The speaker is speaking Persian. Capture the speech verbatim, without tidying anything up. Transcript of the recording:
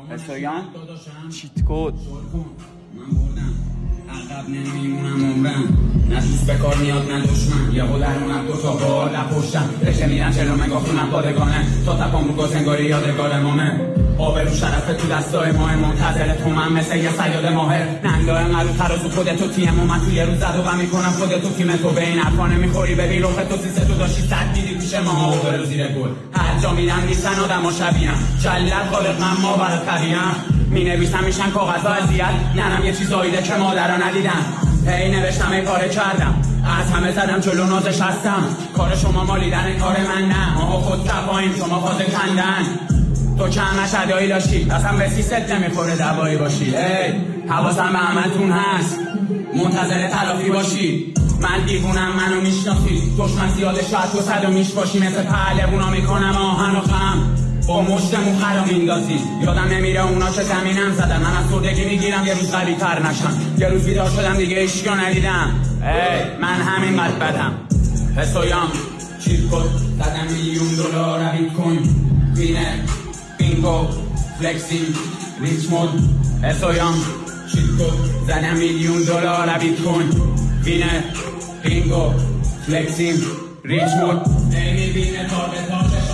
اسویان چیت کد من بردم عقب نمیمونم عمرم نه دوست به کار میاد نه دشمن یه درونم دو تا بالا پشتم رشته میرم جلو من گفتونم پادگانه تا تپام رو گذنگاری یادگار مامه آبرو شرفه تو دستای ماه منتظر تو من مثل یه صیاد ماهر نندا انقدر ترازو خودتو تیم و من تو یه روز زد و غم میکنم خودتو تیم تو به این حرفا نمیخوری ببین رخ تو سیسه تو داشتی صد میدی پیش ما آبرو زیر گل هر جا میرم نیستن آدم و شبیهم جلت خالق من ما برات قویم می نویسم میشن کاغذ ها اذیت ننم یه چیزاییده که مادرها ندیدم هی نوشتم ای کاره کردم از همه زدم جلو نازش هستم کار شما مالیدن کار من نه ما خود کفاییم شما فاز کندن تو کم مشهدایی داشتی اصلا به سیست نمیخوره دوایی باشی ای حواسم به عملتون هست منتظر تلافی باشی من دیوونم منو میشناسی دشمن زیاده شاید تو صد و میش باشی مثل پهلوونا میکنم آهن و خم با مشت موخرا میندازی یادم نمیره اونا که زمینم زدن من از سردگی میگیرم یه روز قوی تر نشم یه روز بیدار شدم دیگه عشقا ندیدم ای من همین قد بدم حسویام چیت کد زدم میلیون دلار بیت کوین وینر بینگو فلکسینگ ریچ مود حسویام چیت کد زدم میلیون دلار بیت کوین وینر بینگو فلکسینگ ریچ مود نمیبینه تا به تاش